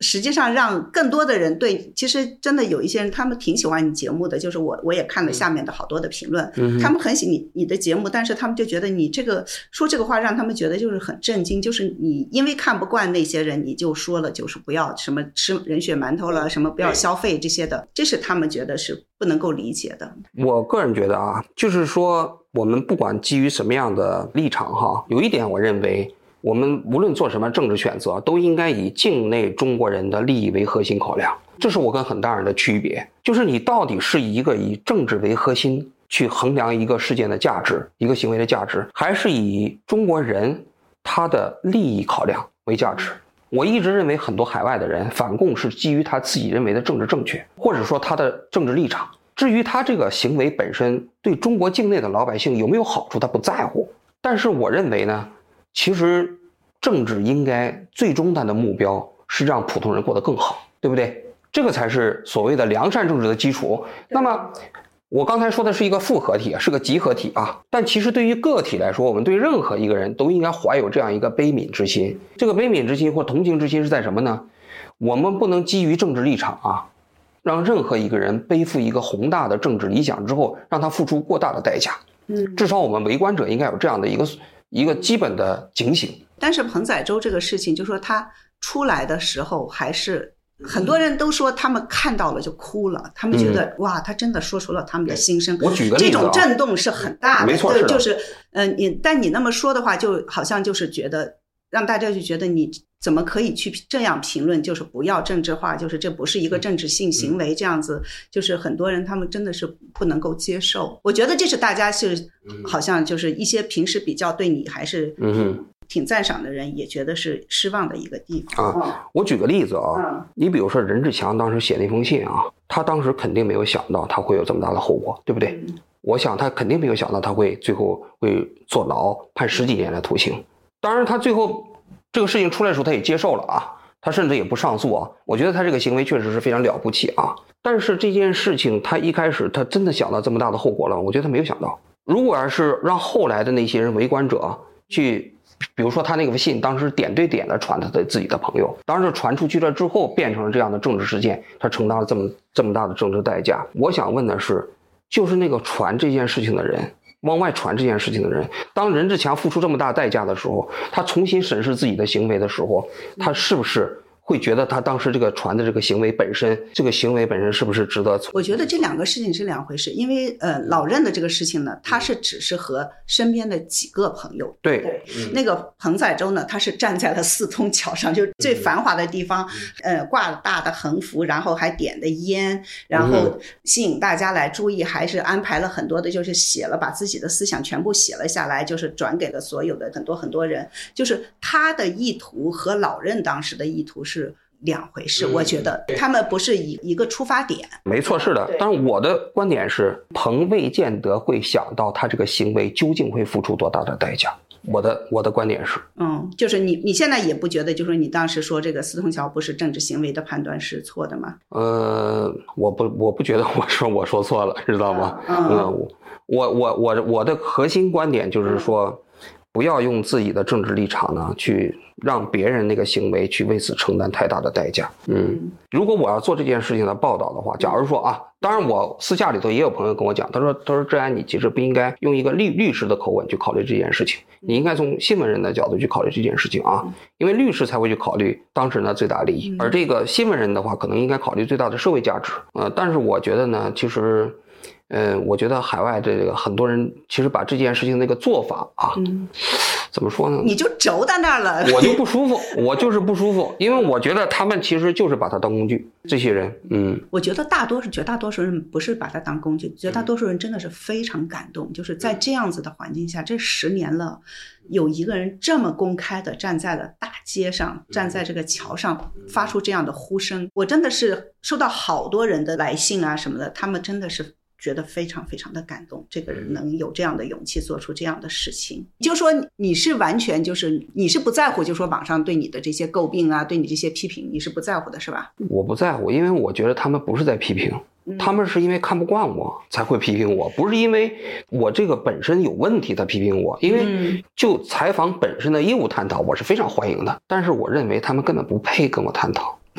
实际上让更多的人对，其实真的有一些人他们挺喜欢你节目的，就是我也看了下面的好多的评论，他们很喜欢你的节目，但是他们就觉得你这个说这个话让他们觉得就是很震惊，就是你因为看不惯那些人，你就说了就是不要什么吃人血馒头了，什么不要消费这些的，这是他们觉得是不能够理解的。 我个人觉得啊，就是说我们不管基于什么样的立场哈，有一点我认为我们无论做什么政治选择，都应该以境内中国人的利益为核心考量。这是我跟很大人的区别，就是你到底是一个以政治为核心去衡量一个事件的价值，一个行为的价值，还是以中国人他的利益考量为价值。我一直认为很多海外的人反共是基于他自己认为的政治正确，或者说他的政治立场。至于他这个行为本身对中国境内的老百姓有没有好处，他不在乎。但是我认为呢，其实政治应该最终的目标是让普通人过得更好，对不对？这个才是所谓的良善政治的基础。那么我刚才说的是一个复合体，是个集合体啊。但其实对于个体来说，我们对任何一个人都应该怀有这样一个悲悯之心。这个悲悯之心或同情之心是在什么呢？我们不能基于政治立场啊，让任何一个人背负一个宏大的政治理想之后，让他付出过大的代价。至少我们围观者应该有这样的一个基本的警醒。 但是彭载舟这个事情，就说他出来的时候，还是很多人都说他们看到了就哭了，他们觉得哇，他真的说出了他们的心声。 我举个例子， 这种震动是很大的， 没错， 对，就是但你那么说的话，就好像就是觉得让大家就觉得你怎么可以去这样评论，就是不要政治化，就是这不是一个政治性行为，这样子就是很多人他们真的是不能够接受。我觉得这是大家是好像就是一些平时比较对你还是挺赞赏的人也觉得是失望的一个地方啊。我举个例子啊，你比如说任志强当时写那封信啊，他当时肯定没有想到他会有这么大的后果，对不对？我想他肯定没有想到他会最后会坐牢判10几年的徒刑。当然他最后这个事情出来的时候他也接受了啊，他甚至也不上诉啊。我觉得他这个行为确实是非常了不起啊。但是这件事情他一开始他真的想到这么大的后果了，我觉得他没有想到。如果要是让后来的那些人围观者去，比如说他那个信当时点对点的传他的自己的朋友，当时传出去了之后变成了这样的政治事件，他承担了这么大的政治代价。我想问的是，就是那个传这件事情的人，往外传这件事情的人，当任志强付出这么大代价的时候，他重新审视自己的行为的时候，他是不是会觉得他当时这个传的这个行为本身，这个行为本身是不是值得？ 我觉得这两个事情是两回事，因为老任的这个事情呢，他是只是和身边的几个朋友， 对， 那个彭载舟呢，他是站在了四通桥上，就是最繁华的地方，挂了大的横幅，然后还点的烟，然后吸引大家来注意，还是安排了很多的，就是写了把自己的思想全部写了下来，就是转给了所有的很多人，就是他的意图和老任当时的意图是两回事，我觉得他们不是一个出发点。 没错，是的。但是我的观点是，彭未见得会想到他这个行为究竟会付出多大的代价。我的观点是， 就是你现在也不觉得，就是你当时说这个四通桥不是政治行为的判断是错的吗？ 我不觉得我说错了，知道吗？我的核心观点就是说，不要用自己的政治立场呢去让别人那个行为去为此承担太大的代价。如果我要做这件事情的报道的话，假如说啊，当然我私下里头也有朋友跟我讲，他说志安，你其实不应该用一个律师的口吻去考虑这件事情，你应该从新闻人的角度去考虑这件事情啊，因为律师才会去考虑当事人的最大利益，而这个新闻人的话可能应该考虑最大的社会价值。但是我觉得呢，其实我觉得海外这个很多人其实把这件事情那个做法啊，怎么说呢？ 你就轴在那儿了， 我就不舒服，我就是不舒服，因为我觉得他们其实就是把它当工具，这些人， 我觉得绝大多数人不是把它当工具，绝大多数人真的是非常感动，就是在这样子的环境下，这10年了，有一个人这么公开的站在了大街上，站在这个桥上发出这样的呼声，我真的是收到好多人的来信啊什么的，他们真的是觉得非常非常的感动，这个人能有这样的勇气做出这样的事情。就说你是完全就是你是不在乎，就说网上对你的这些诟病啊，对你这些批评，你是不在乎的是吧？ 我不在乎，因为我觉得他们不是在批评，他们是因为看不惯我才会批评我，不是因为我这个本身有问题才批评我。因为就采访本身的业务探讨，我是非常欢迎的，但是我认为他们根本不配跟我探讨。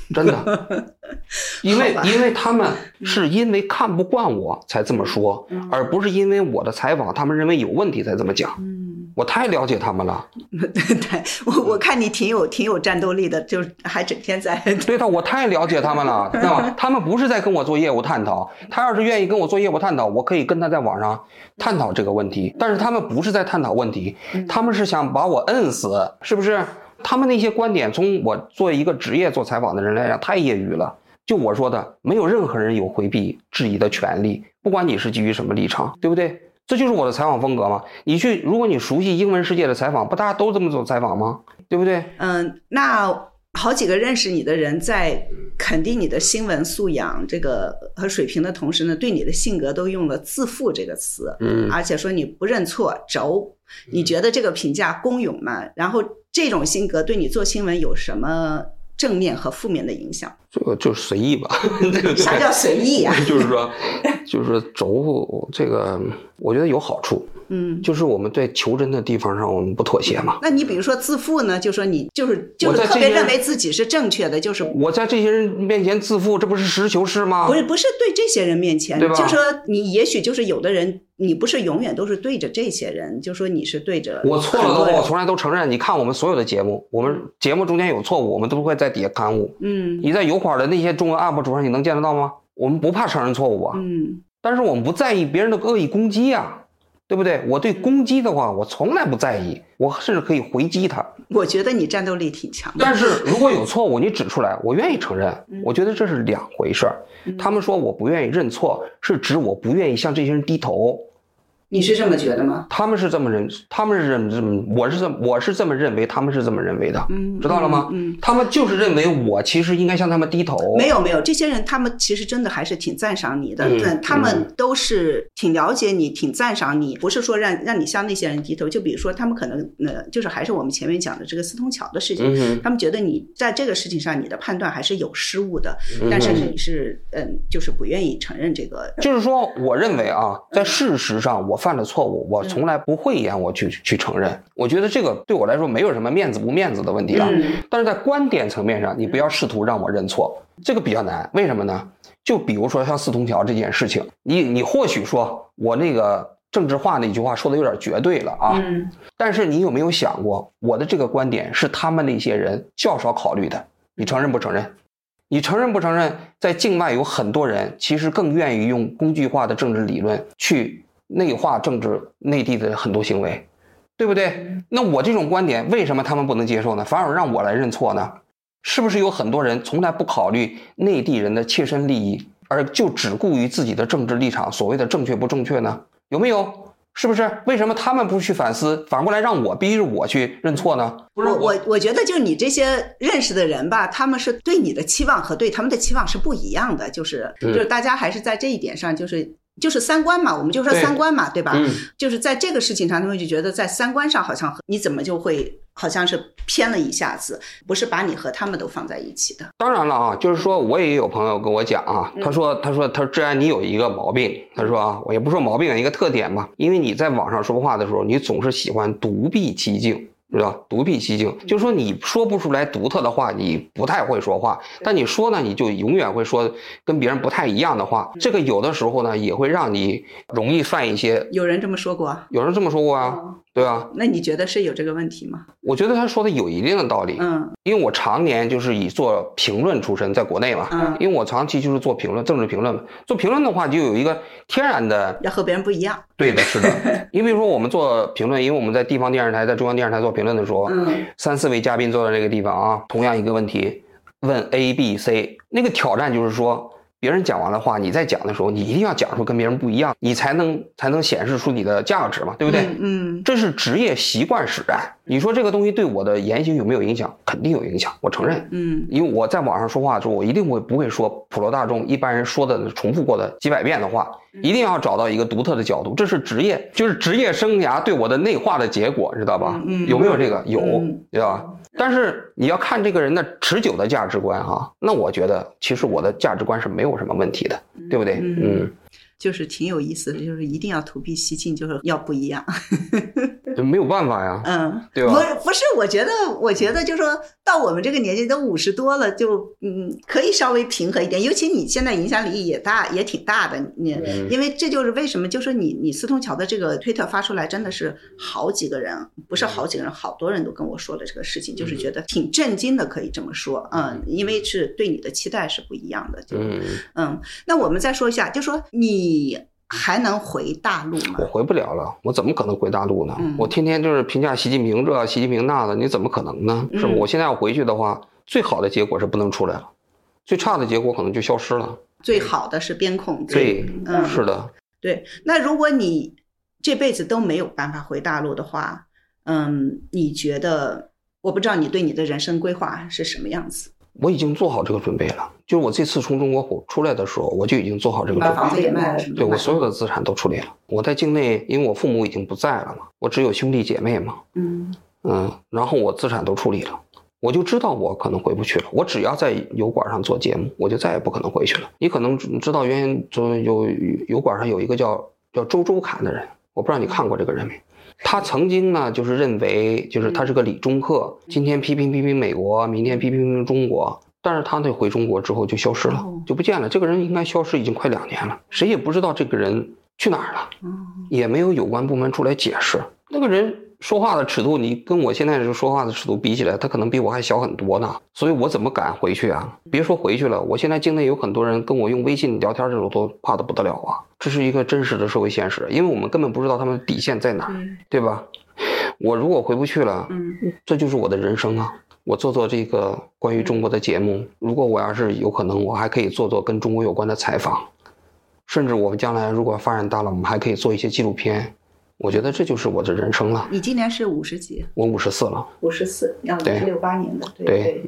真的。因为他们是因为看不惯我才这么说，而不是因为我的采访他们认为有问题才这么讲。我太了解他们了。 对，我看你挺有战斗力的，就还整天在。 对的，我太了解他们了，知道吧？他们不是在跟我做业务探讨，他要是愿意跟我做业务探讨，我可以跟他在网上探讨这个问题。但是他们不是在探讨问题，他们是想把我摁死，是不是？他们那些观点，从我作为一个职业做采访的人来讲，太业余了。就我说的，没有任何人有回避质疑的权利，不管你是基于什么立场，对不对？这就是我的采访风格嘛。如果你熟悉英文世界的采访，不大家都这么做采访吗？对不对？ 那好几个认识你的人在肯定你的新闻素养这个和水平的同时呢，对你的性格都用了自负这个词，而且说你不认错轴，你觉得这个评价公允吗？然后这种性格对你做新闻有什么正面和负面的影响？ 这个就随意吧。 啥叫随意啊？ 就是说轴这个我觉得有好处，就是我们在求真的地方上我们不妥协嘛。 那你比如说自负呢，就说你就是特别认为自己是正确的，就是我在这些人面前自负，这不是实事求是吗？ 不是对这些人面前， 对吧？ 就说你也许就是有的人你不是永远都是对着这些人，就说你是对着我错了的话我从来都承认。你看我们所有的节目，我们节目中间有错误，我们都会在底下刊物。你在油管的那些中文 UP 主上你能见得到吗？我们不怕承认错误啊。但是我们不在意别人的恶意攻击啊，对不对？我对攻击的话我从来不在意，我甚至可以回击他。 我觉得你战斗力挺强的。 但是如果有错误你指出来，我愿意承认，我觉得这是两回事。他们说我不愿意认错，是指我不愿意向这些人低头。 你是这么觉得吗？ 他们是这么认，我是这么认为，他们是这么认为的，知道了吗？他们就是认为我其实应该向他们低头。没有，这些人他们其实真的还是挺赞赏你的，他们都是挺了解你，挺赞赏你，不是说让你向那些人低头。就比如说他们可能就是还是我们前面讲的这个四通桥的事情，他们觉得你在这个事情上你的判断还是有失误的，但是你是就是不愿意承认这个。 就是说我认为啊，在事实上我犯了错误，我从来不讳言我去承认。我觉得这个对我来说没有什么面子不面子的问题啊。但是在观点层面上，你不要试图让我认错，这个比较难。为什么呢？就比如说像四通桥这件事情，你或许说我那个政治化那句话说的有点绝对了啊，但是你有没有想过，我的这个观点是他们那些人较少考虑的？你承认不承认？你承认不承认？在境外有很多人其实更愿意用工具化的政治理论去内化政治内地的很多行为，对不对？那我这种观点为什么他们不能接受呢？反而让我来认错呢？是不是有很多人从来不考虑内地人的切身利益，而就只顾于自己的政治立场，所谓的正确不正确呢？有没有？是不是？为什么他们不去反思，反过来让我逼着我去认错呢？不是我觉得就你这些认识的人吧，他们是对你的期望和对他们的期望是不一样的，就是大家还是在这一点上就是三观嘛，我们就说三观嘛， 对吧？就是在这个事情上，他们就觉得在三观上好像你怎么就会好像是偏了一下子，不是把你和他们都放在一起的。 当然了啊，就是说我也有朋友跟我讲啊，他说治安你有一个毛病，他说啊，我也不说毛病，一个特点吧，因为你在网上说话的时候，你总是喜欢独辟蹊径。知道独辟蹊径，就是说你说不出来独特的话，你不太会说话，但你说呢，你就永远会说跟别人不太一样的话。这个有的时候呢，也会让你容易犯一些。 有人这么说过？有人这么说过啊，对吧？ 那你觉得是有这个问题吗？ 我觉得他说的有一定的道理。因为我常年就是以做评论出身，在国内嘛，因为我长期就是做评论，政治评论嘛。做评论的话，就有一个天然的要和别人不一样。对的，是的。因为说我们做评论，因为我们在地方电视台、在中央电视台做评论的时候，3-4位嘉宾坐在那个地方啊，同样一个问题问 A、B、C， 那个挑战就是说，别人讲完的话，你在讲的时候，你一定要讲出跟别人不一样，你才能显示出你的价值嘛，对不对？这是职业习惯使然。你说这个东西对我的言行有没有影响？肯定有影响，我承认。因为我在网上说话的时候，我一定不会说普罗大众一般人说的重复过的几百遍的话，一定要找到一个独特的角度，这是职业，就是职业生涯对我的内化的结果，知道吧？有没有这个？有，对吧？但是你要看这个人的持久的价值观哈，那我觉得其实我的价值观是没有什么问题的，对不对？ 就是挺有意思的，就是一定要独辟蹊径，就是要不一样。 没有办法呀，对吧？ 不是，我觉得就是说到我们这个年纪都50多了，就可以稍微平和一点。尤其你现在影响力也挺大的，因为这就是为什么，就是你四通桥的这个推特发出来，真的是好几个人，不是好几个人，好多人都跟我说了这个事情，就是觉得挺震惊的，可以这么说，因为是对你的期待是不一样的，那我们再说一下，就说你还能回大陆吗？ 我回不了了，我怎么可能回大陆呢？我天天就是评价习近平这习近平那的，你怎么可能呢？是吧？我现在要回去的话，最好的结果是不能出来了，最差的结果可能就消失了。 最好的是边控制。 对，是的。 对，那如果你这辈子都没有办法回大陆的话，你觉得，我不知道你对你的人生规划是什么样子？ 我已经做好这个准备了，就是我这次从中国出来的时候，我就已经做好这个准备。 把房子也卖了， 对，我所有的资产都处理了。我在境内，因为我父母已经不在了嘛，我只有兄弟姐妹嘛，然后我资产都处理了，我就知道我可能回不去了。我只要在油管上做节目，我就再也不可能回去了。你可能知道，原先就油管上有一个叫周侃的人，我不知道你看过这个人没？他曾经呢，就是认为，就是他是个理中客，今天批评美国，明天批评中国，但是他那回中国之后就消失了，就不见了。这个人应该消失已经快2年了，谁也不知道这个人去哪儿了，也没有有关部门出来解释。那个人说话的尺度，你跟我现在这说话的尺度比起来，他可能比我还小很多呢。所以我怎么敢回去啊？别说回去了，我现在境内有很多人跟我用微信聊天，这种都怕得不得了啊。这是一个真实的社会现实，因为我们根本不知道他们的底线在哪，对吧？我如果回不去了，这就是我的人生啊。我做这个关于中国的节目，如果我要是有可能，我还可以做跟中国有关的采访，甚至我们将来如果发展大了，我们还可以做一些纪录片。我觉得这就是我的人生了。 你今年是50几？ 我54了。 54，你是68年的，对。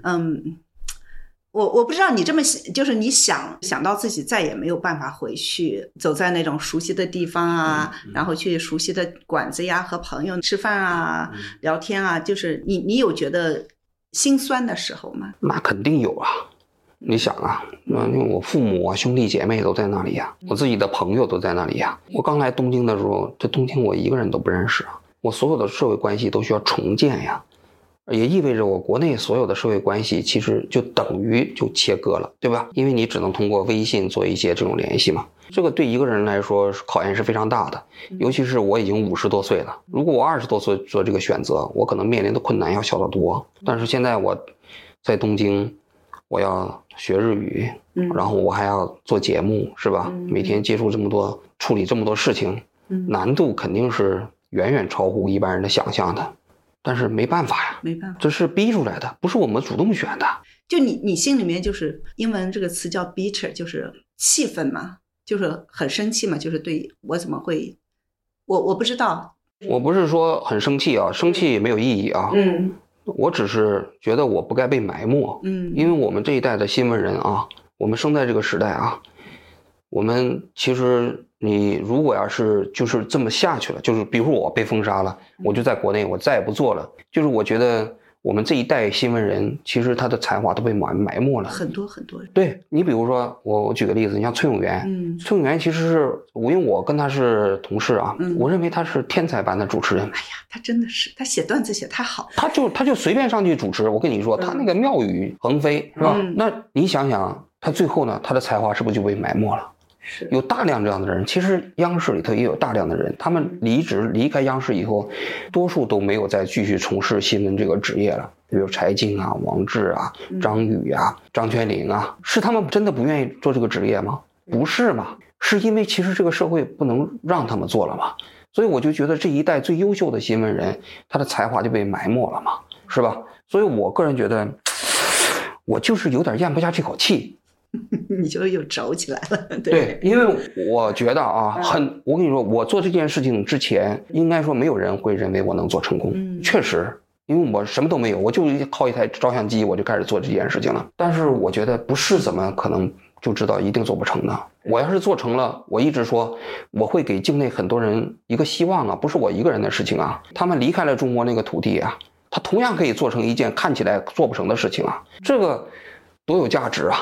我不知道你这么就是你想到自己再也没有办法回去，走在那种熟悉的地方啊，然后去熟悉的馆子呀，和朋友吃饭啊，聊天啊，就是你有觉得心酸的时候吗？ 那肯定有啊。你想啊，因为我父母啊、兄弟姐妹都在那里呀，我自己的朋友都在那里呀。我刚来东京的时候，这东京我一个人都不认识啊，我所有的社会关系都需要重建呀，也意味着我国内所有的社会关系其实就等于就切割了，对吧？因为你只能通过微信做一些这种联系嘛。这个对一个人来说考验是非常大的，尤其是我已经50多岁了，如果我20多岁做这个选择，我可能面临的困难要小得多。但是现在我在东京，我要学日语，然后我还要做节目，是吧？每天接触这么多，处理这么多事情，难度肯定是远远超乎一般人的想象的。但是没办法呀， 没办法， 这是逼出来的，不是我们主动选的。 就你心里面就是英文这个词叫 bitter， 就是气愤嘛，就是很生气嘛，就是对我怎么会，我不知道。 我不是说很生气啊，生气没有意义啊。我只是觉得我不该被埋没。因为我们这一代的新闻人啊，我们生在这个时代啊，我们其实你如果要是就是这么下去了，就是比如我被封杀了，我就在国内我再也不做了，就是我觉得我们这一代新闻人其实他的才华都被埋没了， 很多很多人。 对，你比如说我举个例子，你像崔永元，崔永元其实是因为我跟他是同事啊，我认为他是天才般的主持人。 哎呀，他真的是，他写段子写太好， 他就随便上去主持，我跟你说，他那个妙语横飞，是吧？那你想想，他最后呢，他的才华是不是就被埋没了？ 是有大量这样的人，其实央视里头也有大量的人，他们离开央视以后，多数都没有再继续从事新闻这个职业了，比如柴静啊、王志啊、张宇啊、张泉灵啊，是他们真的不愿意做这个职业吗？不是嘛，是因为其实这个社会不能让他们做了嘛，所以我就觉得这一代最优秀的新闻人，他的才华就被埋没了嘛，是吧？所以我个人觉得，我就是有点咽不下这口气。 你就又轴起来了。 对，因为我觉得啊，我跟你说，我做这件事情之前，应该说没有人会认为我能做成功。确实，因为我什么都没有，我就靠一台照相机，我就开始做这件事情了。但是我觉得不是怎么可能就知道一定做不成呢？我要是做成了，我一直说我会给境内很多人一个希望啊，不是我一个人的事情啊。他们离开了中国那个土地啊，他同样可以做成一件看起来做不成的事情啊，这个多有价值啊！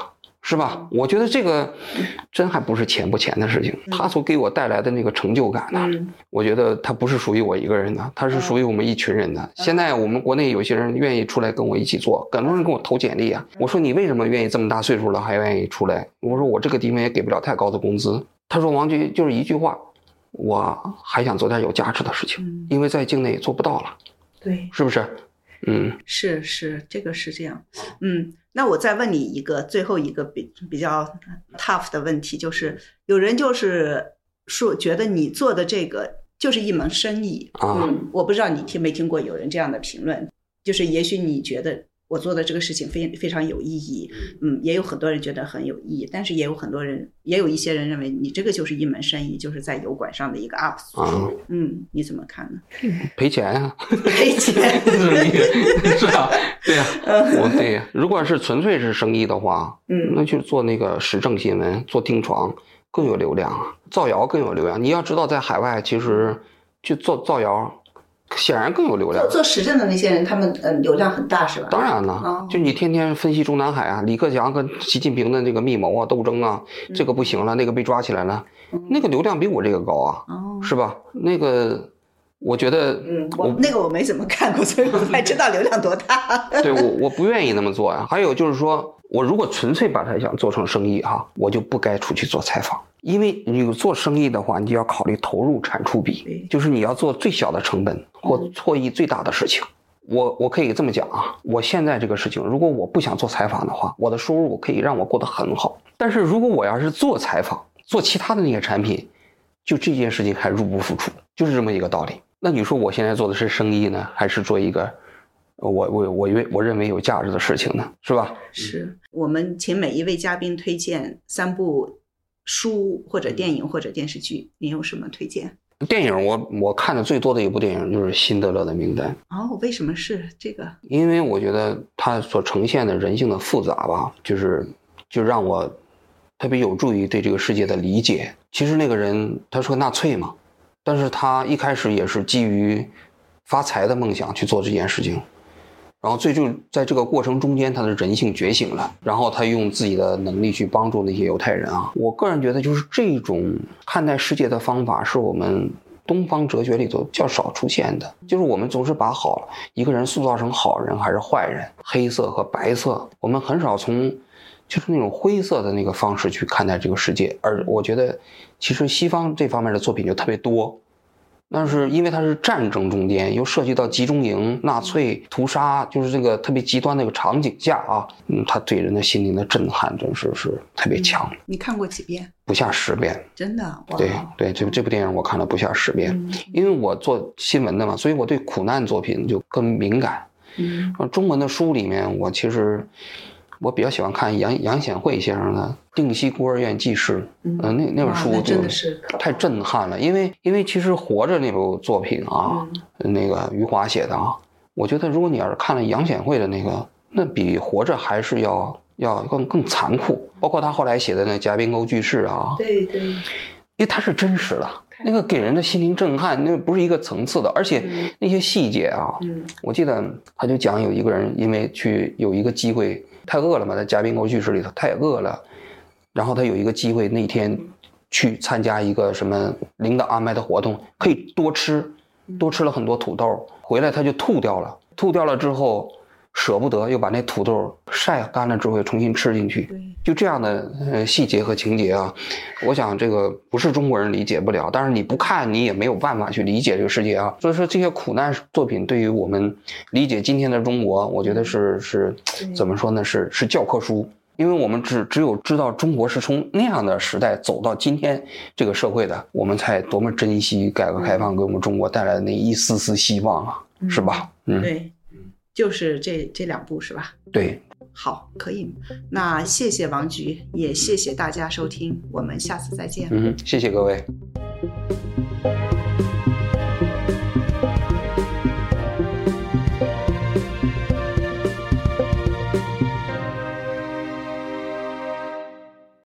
是吧？我觉得这个真还不是钱不钱的事情，他所给我带来的那个成就感呢，我觉得他不是属于我一个人的，他是属于我们一群人的。现在我们国内有些人愿意出来跟我一起做，很多人跟我投简历啊，我说你为什么愿意这么大岁数了还愿意出来？我说我这个地方也给不了太高的工资。他说王局就是一句话，我还想做点有价值的事情，因为在境内做不到了， 对， 是不是？ 是，这个是这样。那我再问你一个最后一个比较 tough 的问题，就是有人就是说觉得你做的这个就是一门生意我不知道你听没听过有人这样的评论，就是也许你觉得我做的这个事情非常有意义，也有很多人觉得很有意义，但是也有一些人认为你这个就是一门生意，就是在油管上的一个 UP 主。你怎么看呢？ 赔钱啊， 赔钱是吧？对呀，对呀。如果是纯粹是生意的话，那就做那个时政新闻，做听床更有流量啊，造谣更有流量。你要知道，在海外其实去做造谣。显然更有流量。 做时政的那些人，他们流量很大，是吧？ 当然了，就你天天分析中南海啊，李克强和习近平的这个密谋啊、斗争啊，这个不行了，那个被抓起来了，那个流量比我这个高啊，是吧？那个我觉得， 我没怎么看过，所以我不太知道流量多大。 对，我不愿意那么做呀。还有就是说，我如果纯粹把它想做成生意哈，我就不该出去做采访。因为你做生意的话，你就要考虑投入产出比，就是你要做最小的成本或获益最大的事情。我可以这么讲啊，我现在这个事情，如果我不想做采访的话，我的收入可以让我过得很好。但是如果我要是做采访，做其他的那些产品，就这件事情还入不敷出，就是这么一个道理。那你说我现在做的是生意呢，还是做一个我认为有价值的事情呢？是吧？ 是我们请每一位嘉宾推荐3部书或者电影或者电视剧，你有什么推荐？ 电影我看的最多的一部电影就是《辛德勒的名单》。 为什么是这个？ 因为我觉得它所呈现的人性的复杂吧，就让我特别有助于对这个世界的理解。其实那个人他是个纳粹嘛，但是他一开始也是基于发财的梦想去做这件事情。然后最终在这个过程中间，他的人性觉醒了，然后他用自己的能力去帮助那些犹太人啊。我个人觉得，就是这种看待世界的方法，是我们东方哲学里头较少出现的。就是我们总是把一个人塑造成好人还是坏人，黑色和白色，我们很少从就是那种灰色的那个方式去看待这个世界。而我觉得，其实西方这方面的作品就特别多。但是因为它是战争中间，又涉及到集中营、纳粹屠杀，就是这个特别极端的一个场景下啊，它对人的心灵的震撼真是特别强。 你看过几遍？ 不下10遍。 真的？ 对，这部电影我看了不下10遍。因为我做新闻的嘛，所以我对苦难作品就更敏感。中文的书里面，我比较喜欢看杨显惠先生的《定西孤儿院记事》。那本书就太震撼了。因为其实《活着》那部作品啊，那个余华写的啊，我觉得如果你要是看了杨显惠的那比《活着》还是要更残酷。包括他后来写的那《夹冰沟句式》啊， 对， 因为它是真实的，那个给人的心灵震撼，那不是一个层次的。而且那些细节啊，我记得他就讲有一个人因为有一个机会。太饿了嘛，在夹冰沟句式里头太饿了，然后他有一个机会那天去参加一个什么领导安排的活动，可以多吃了很多土豆，回来他就吐掉了之后舍不得，又把那土豆晒干了之后又重新吃进去。就这样的细节和情节啊，我想这个不是中国人理解不了，但是你不看你也没有办法去理解这个世界啊。所以说这些苦难作品对于我们理解今天的中国，我觉得是怎么说呢，是教科书。因为我们只有知道中国是从那样的时代走到今天这个社会的，我们才多么珍惜改革开放给我们中国带来的那一丝丝希望啊，是吧？ 对，就是这2部是吧？ 对。 好，可以。那谢谢王局，也谢谢大家收听，我们下次再见。 谢谢各位。